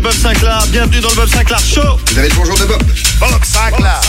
Bob Sinclair, bienvenue dans le Bob Sinclair Show. Vous avez le bonjour de Bob. Bob Sinclair.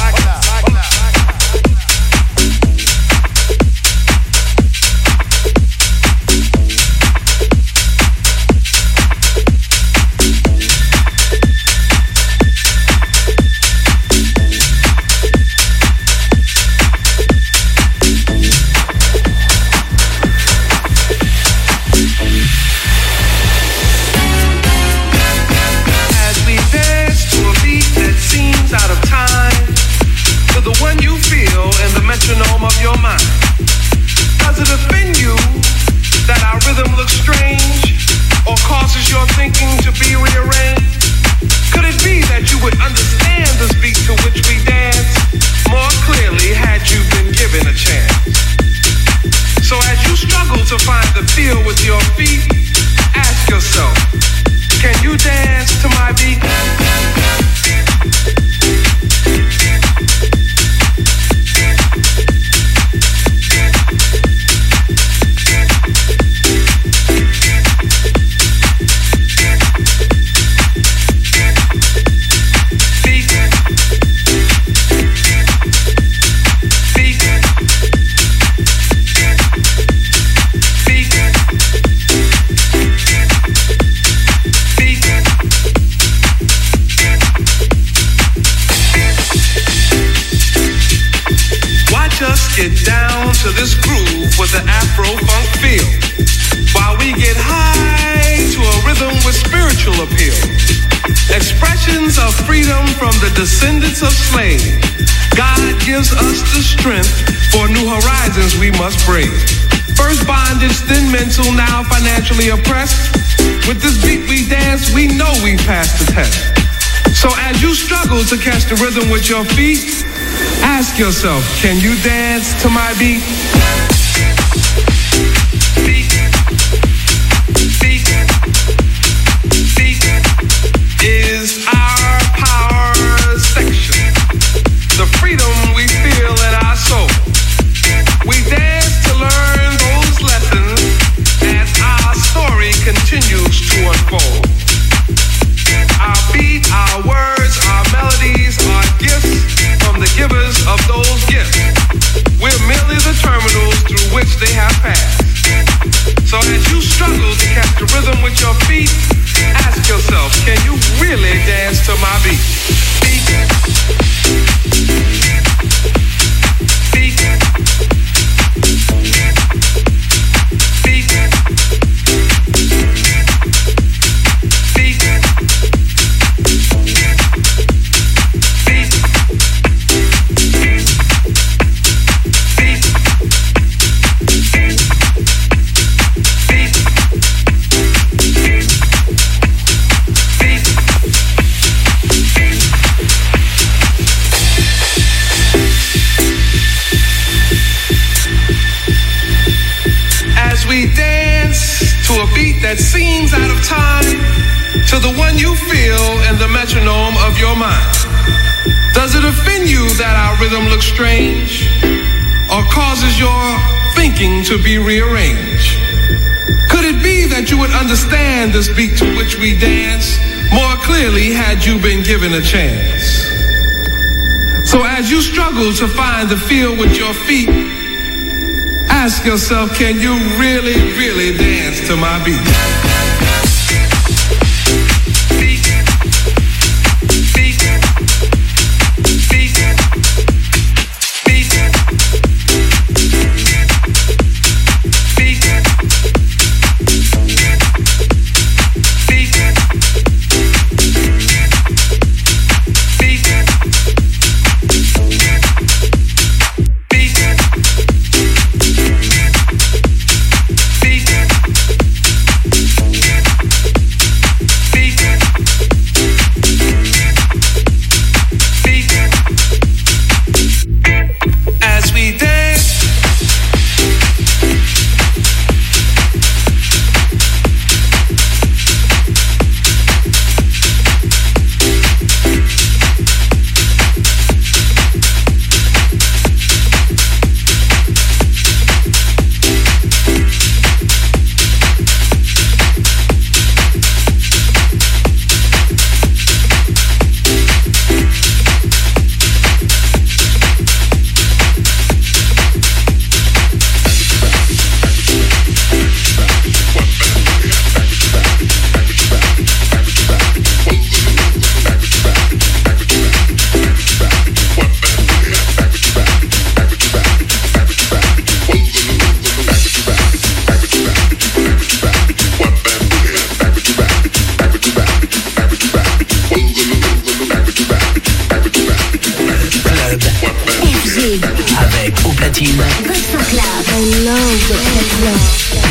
Metronome of your mind. Does it offend you that our rhythm looks strange or causes your thinking to be rearranged? Could it be that you would understand the beat to which we dance more clearly had you been given a chance? So as you struggle to find the feel with your feet, ask yourself, can you dance to my beat? Get down to this groove with an Afro-funk feel, while we get high to a rhythm with spiritual appeal. Expressions of freedom from the descendants of slaves. God gives us the strength for new horizons we must brave. First bondage, then mental, now financially oppressed. With this beat we dance, we know we passed the test. So as you struggle to catch the rhythm with your feet, ask yourself, can you dance to my beat? Beat, beat, beat is our power section. The freedom we feel in our soul. We dance to learn those lessons as our story continues to unfold. Our beat, our words, our melodies, our gifts from the givers of those gifts. We're merely the terminals through which they have passed. So as you struggle to catch the rhythm with your feet, ask yourself, can you really dance to my beat? Beat. Beat. Beat. We dance to a beat that seems out of time, to the one you feel in the metronome of your mind. Does it offend you that our rhythm looks strange or causes your thinking to be rearranged? Could it be that you would understand this beat to which we dance more clearly had you been given a chance? So as you struggle to find the feel with your feet, ask yourself, can you really, really dance to my beat? Beat, beat, beat, beat, beat, beat, beat. platine. I love the techno.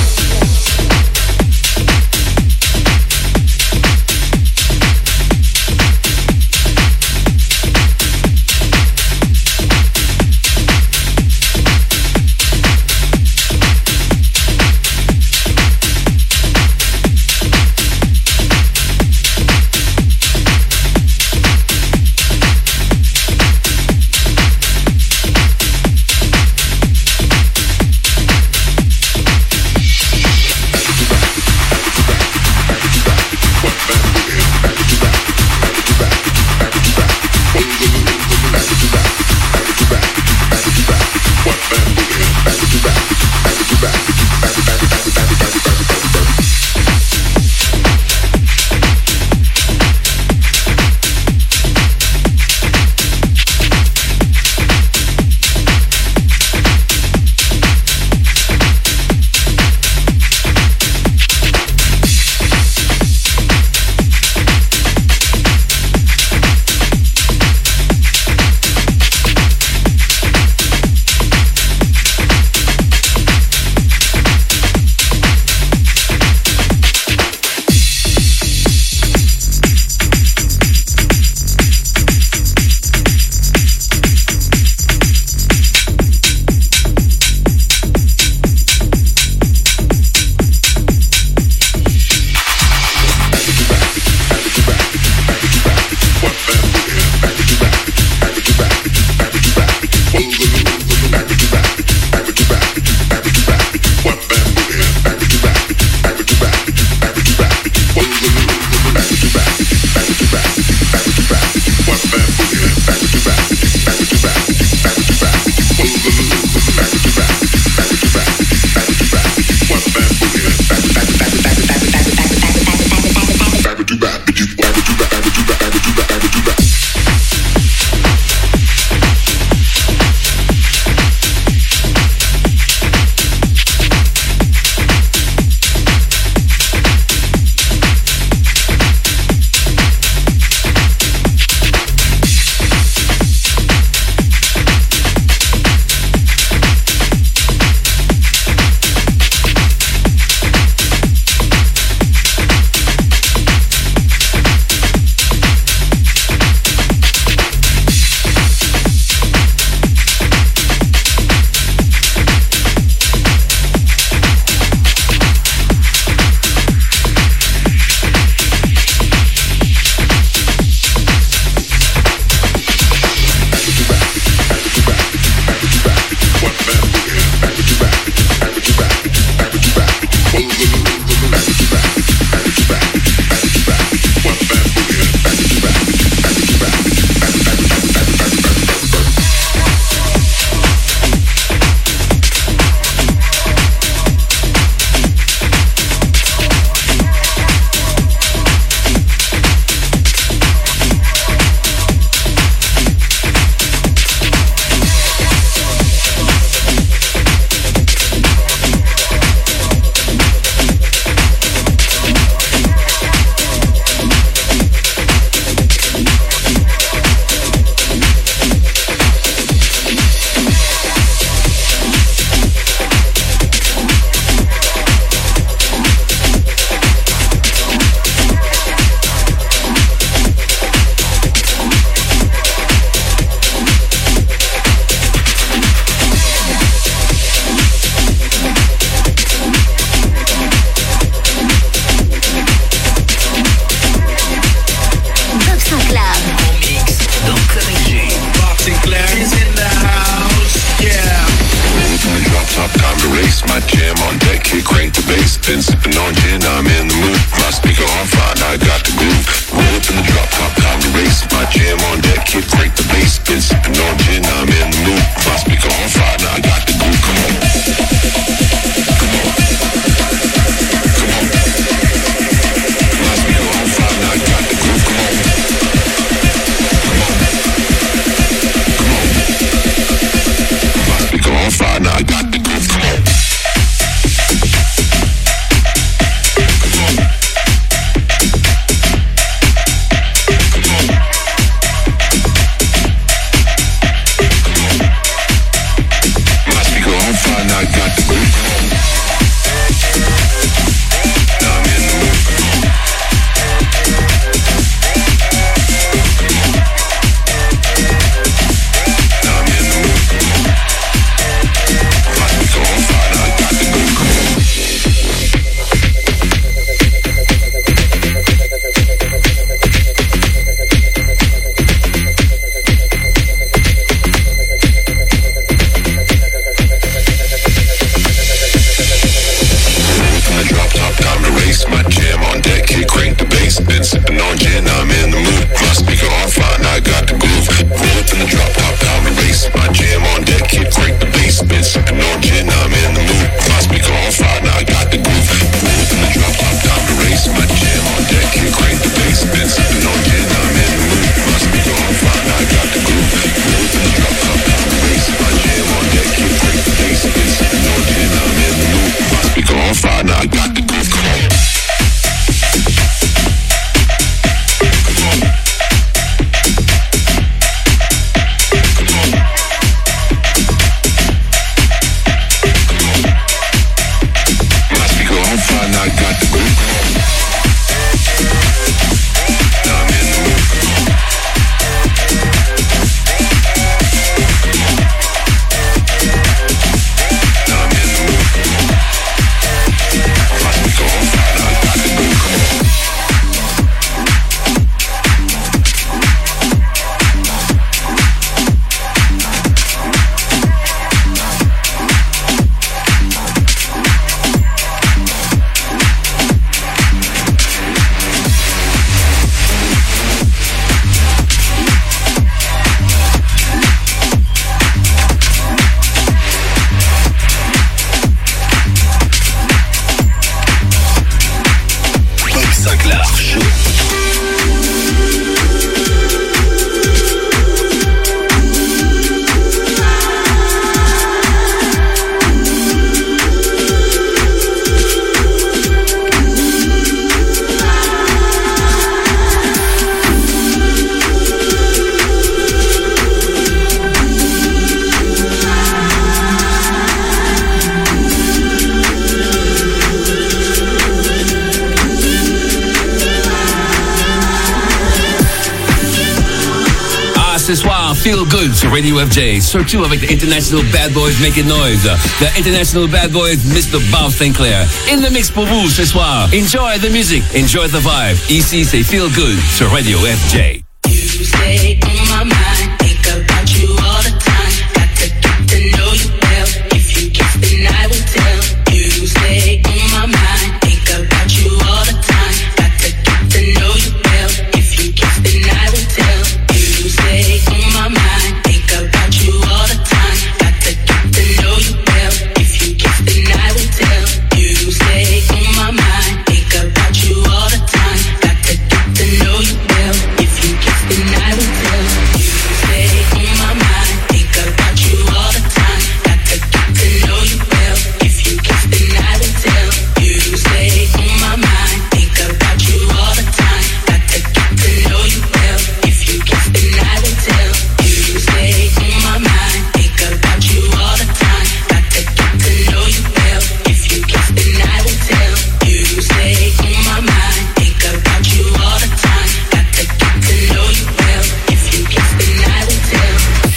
ce soir, Feel Good sur Radio FJ, surtout avec the International Bad Boys Making Noise. The International Bad Boys, Mr. Bob Sinclair. In the mix pour vous ce soir. Enjoy the music, enjoy the vibe. Ici, c'est Feel Good sur Radio FJ. You stay on my mind, think about you all the time. Got to get to know you well. If you kiss, then I will tell. You stay on my mind, think about you all the time. Got to get to know you well. If you kiss, then I will tell. You stay on my mind, think about you all the time. Got to get to know you well. If you kiss, then I will tell. You stay on my mind, think about you all the time. Got to get to know you well. If you kiss, then I will tell. You stay on my mind, think about you all the time. Got to get to know you well. If you kiss, then I will tell. You stay on my mind, think about you all the time. Got to get to know you well. If you kiss, then I will tell. You stay on my mind, think about you all the time. Got to get to know you well. If you kiss, then I will tell. You stay on my mind, think about you all the time. Got to get to know you well. If you kiss, then I will tell.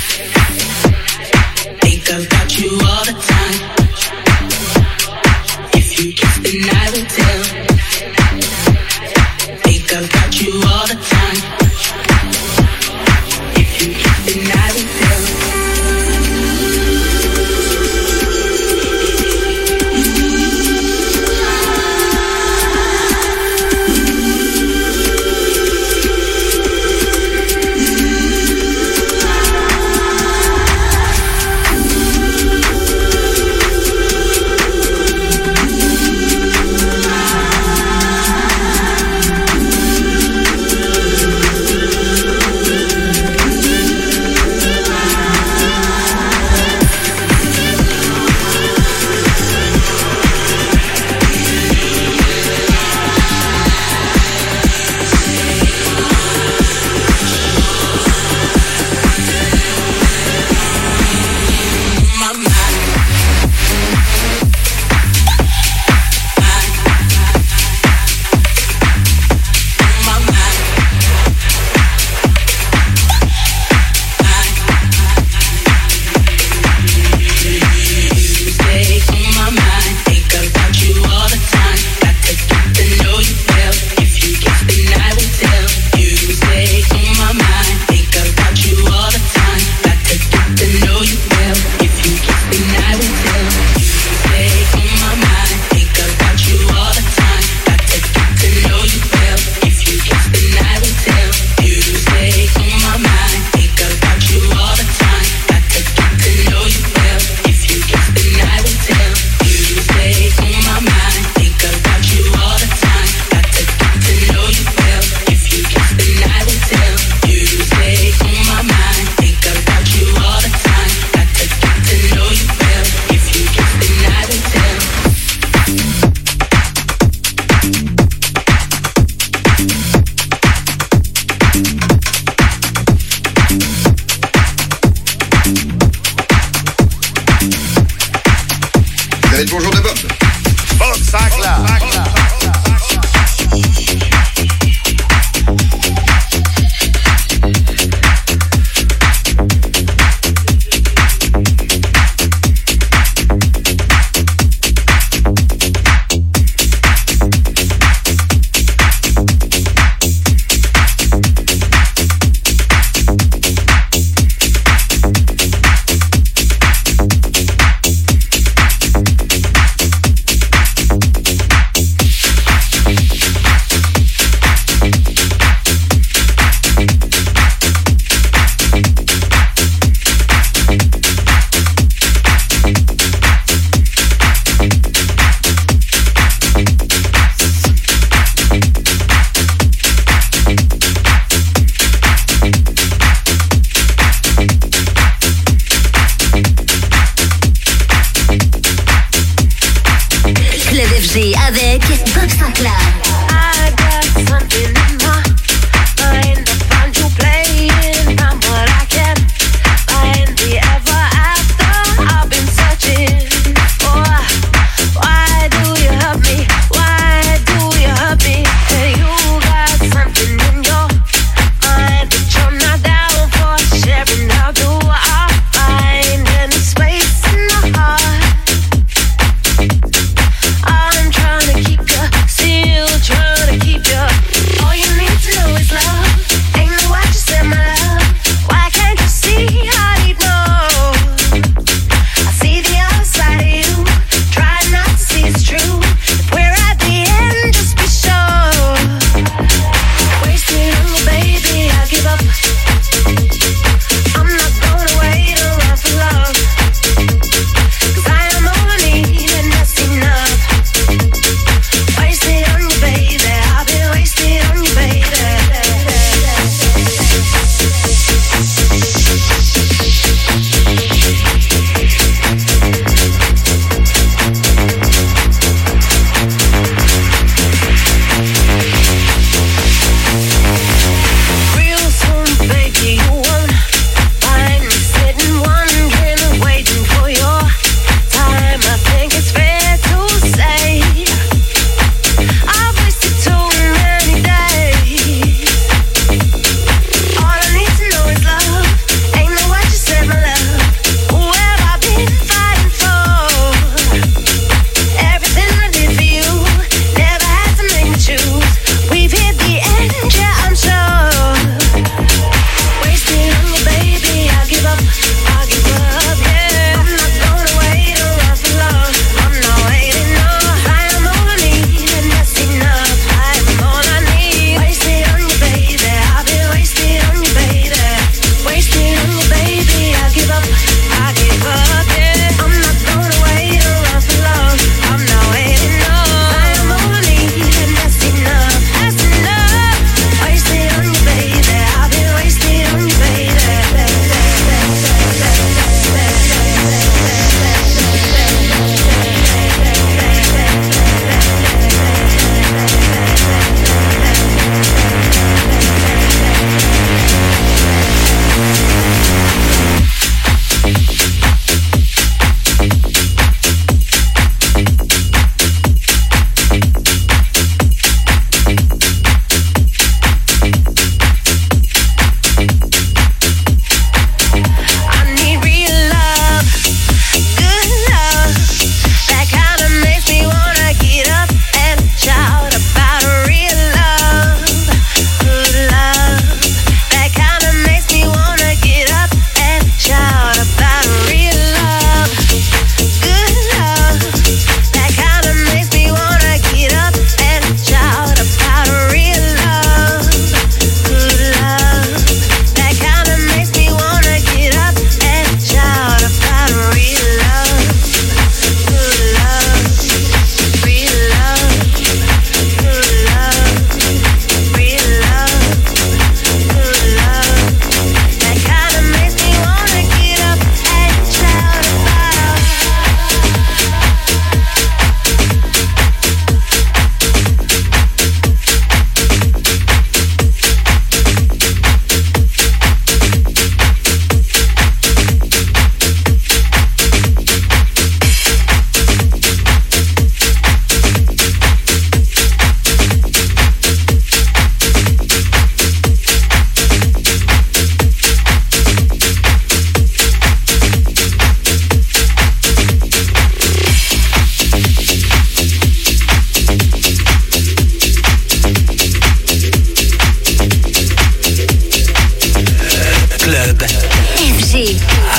Think about you all the time. If you kiss, then I will tell. Think about you all the time. If you kiss, then I will tell.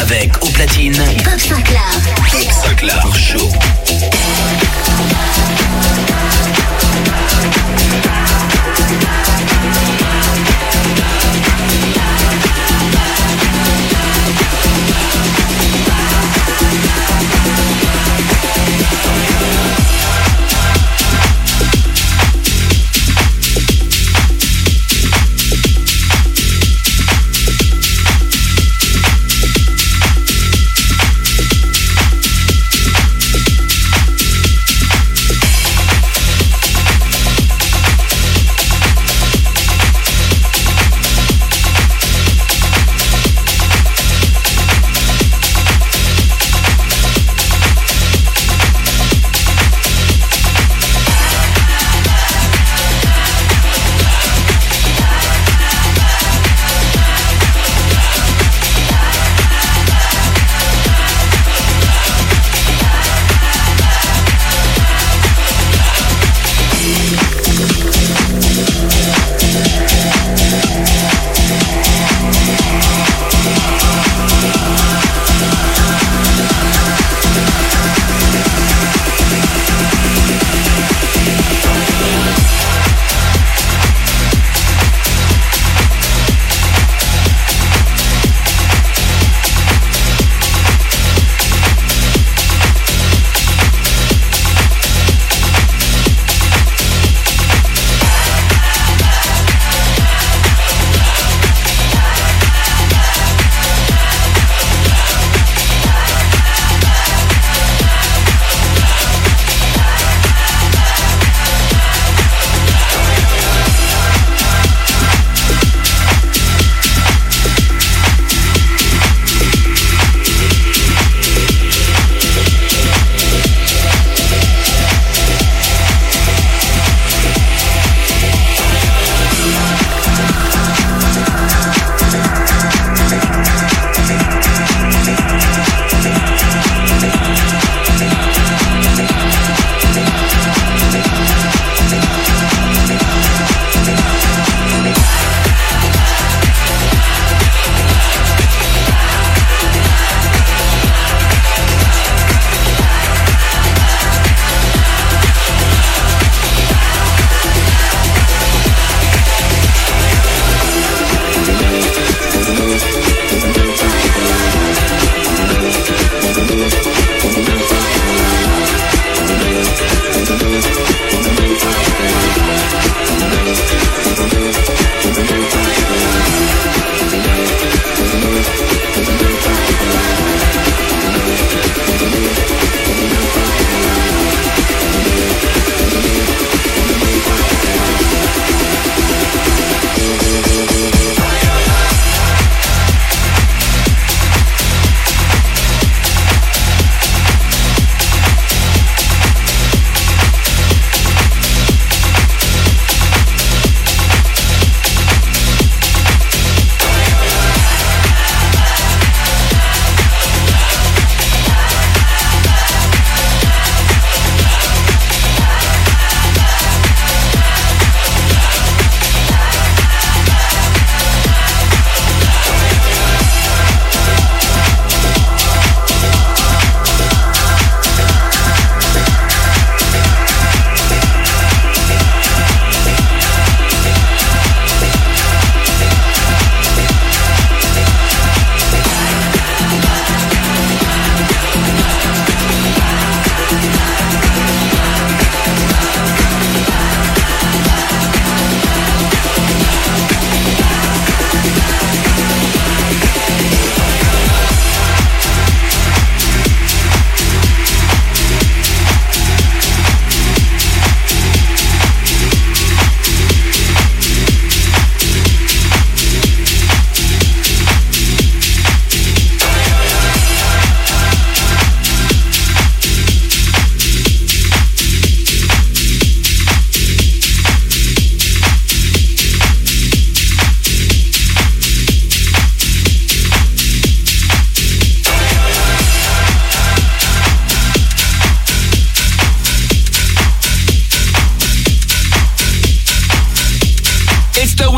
avec au platine Bob Sinclair. Bob Sinclair Show.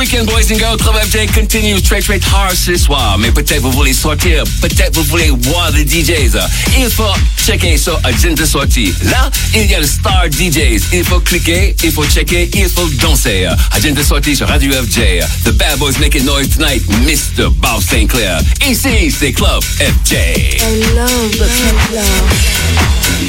Weekend Boys and Girls Club FJ continue straight hard ce soir. Mais peut-être vous voulez sortir, peut-être vous voulez voir les DJs. Il faut checker sur Agenda Sortie. Là, il y a le Star DJs. Il faut cliquer, il faut checker, il faut danser. Agenda Sortie sur Radio FJ. The Bad Boys making noise tonight, Mr. Bob Sinclair. Ici, c'est Club FJ. I love the club.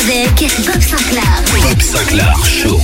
avec Bob Sinclair. Bob Sinclair Show.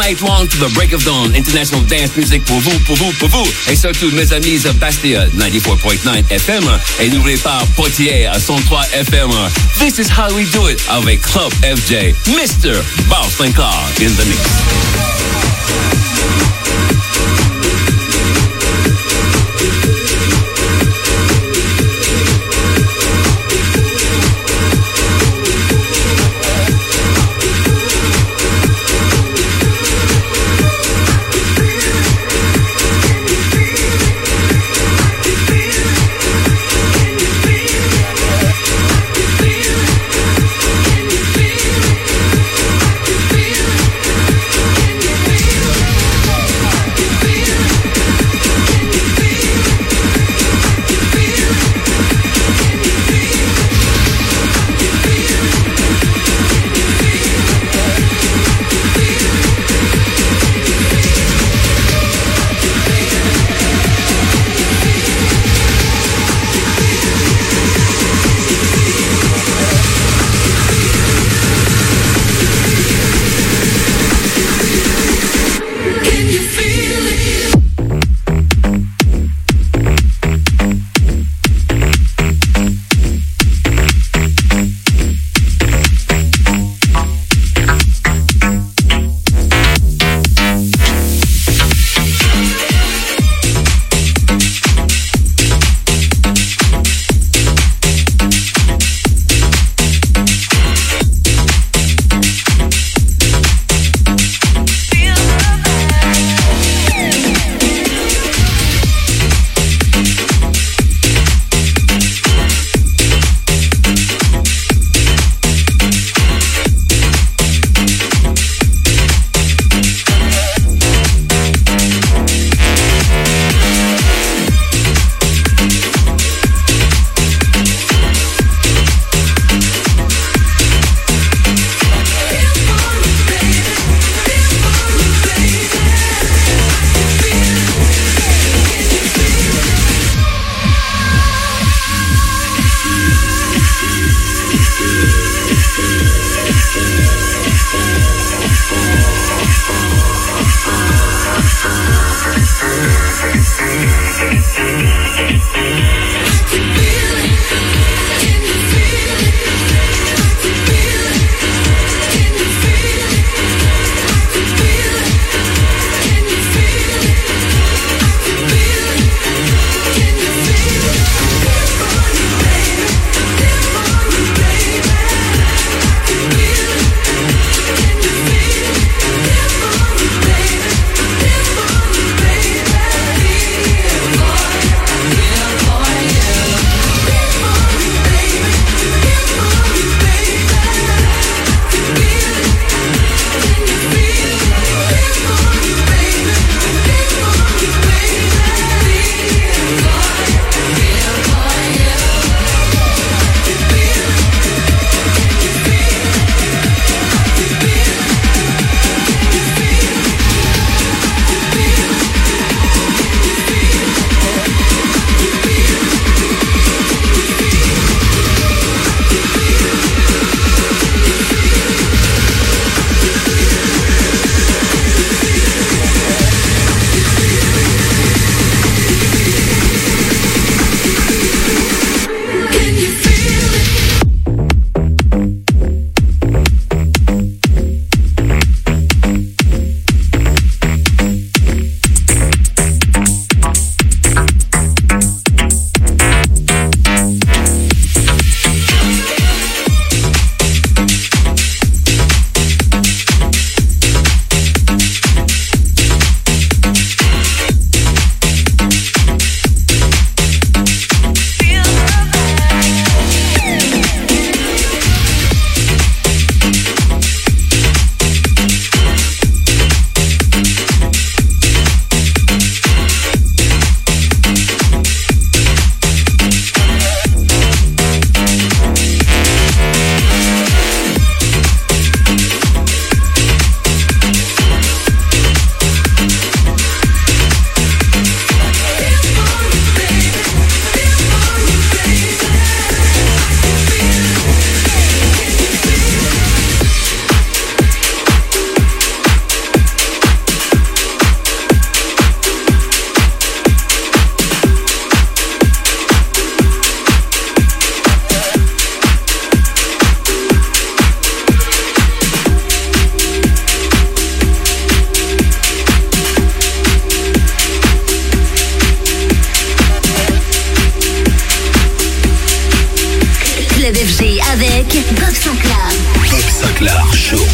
night long to the break of dawn. International dance music pour vous, pour vous, pour vous. Et surtout mes amis de Bastia 94.9 FM et n'oubliez pas Poitiers à 103 FM. This is how we do it avec Club FJ. Mr. Bob Sinclair in the mix. Top Sinclair. Top Sinclair Show.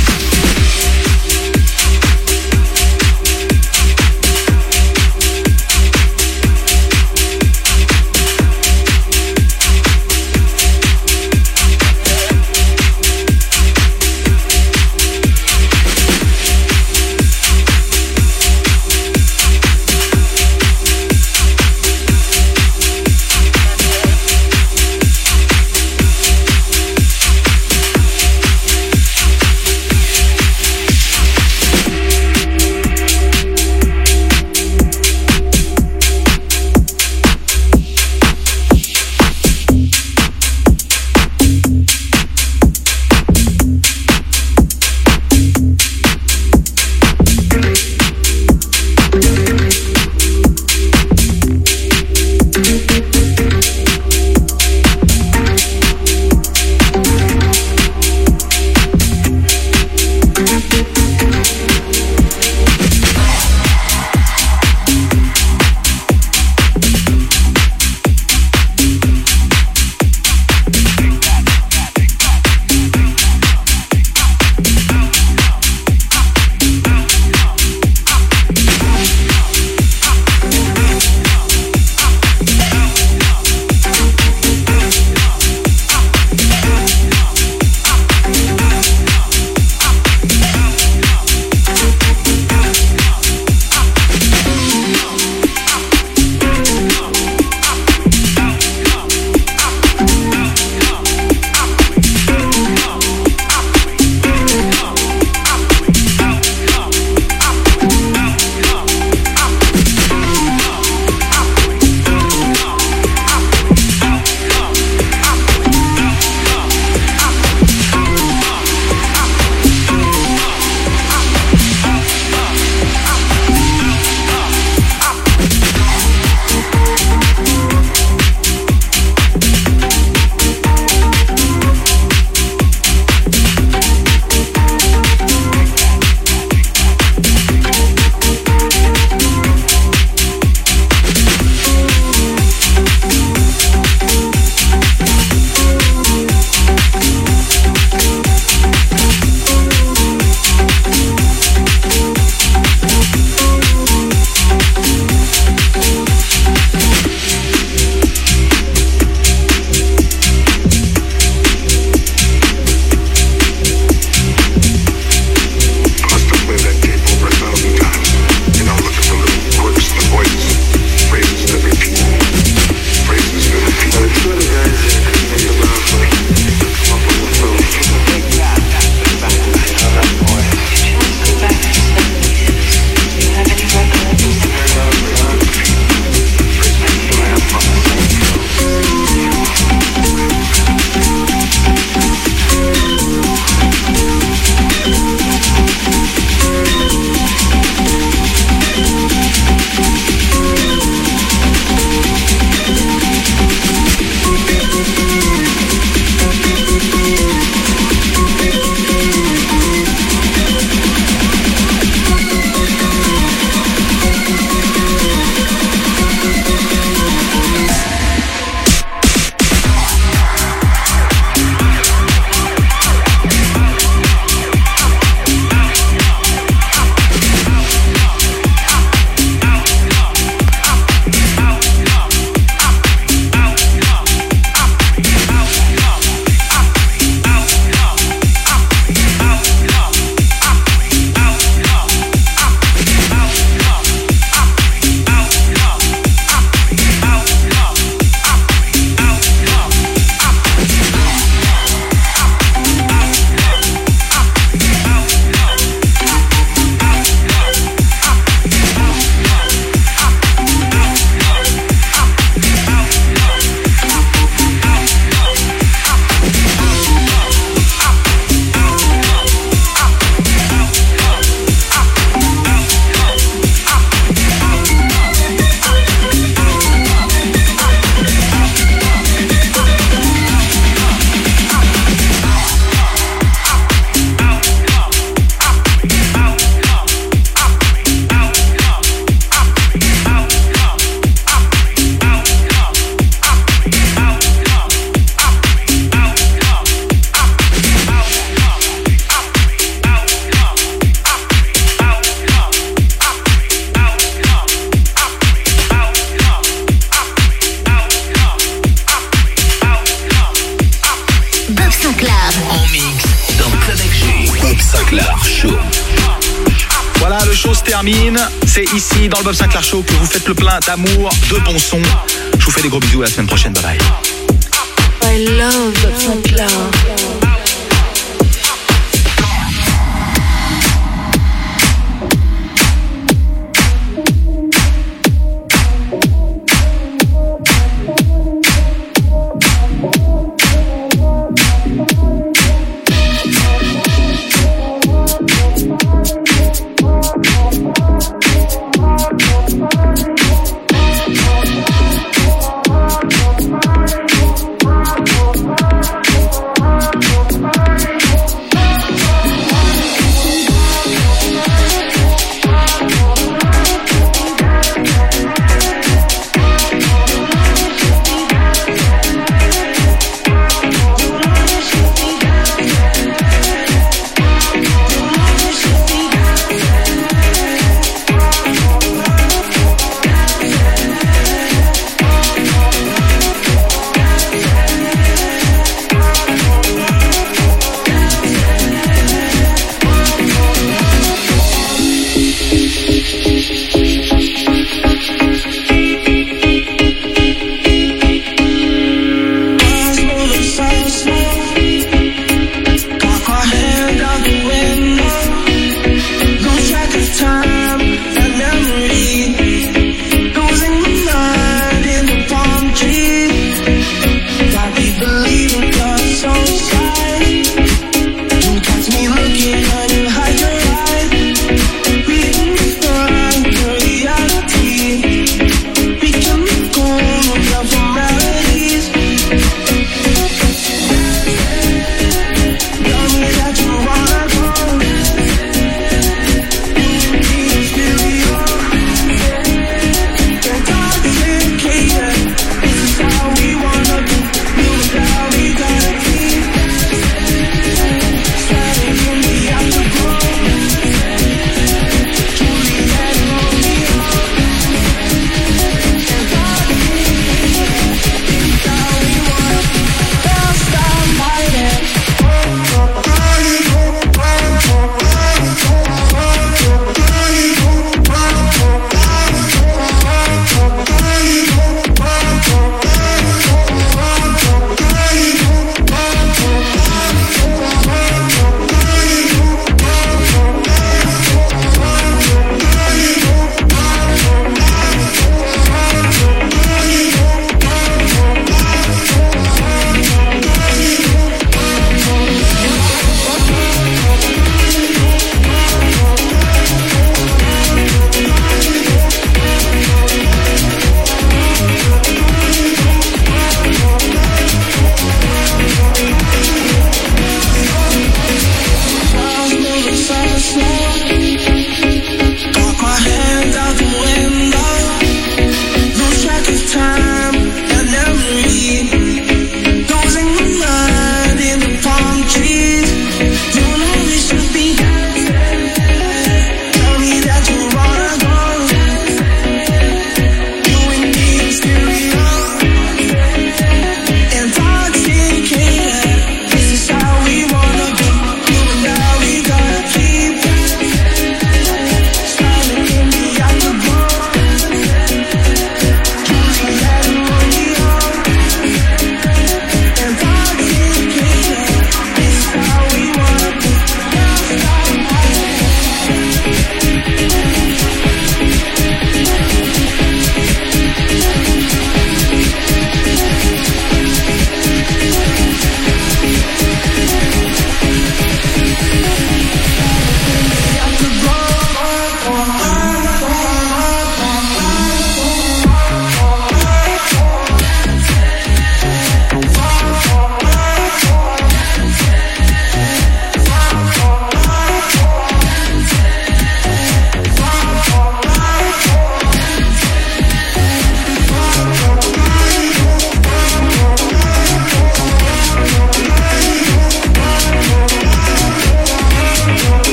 termine. C'est ici dans le Bob Sinclair Show que vous faites le plein d'amour, de bon son. Je vous fais des gros bisous, à la semaine prochaine, bye bye. I love Bob Sinclair.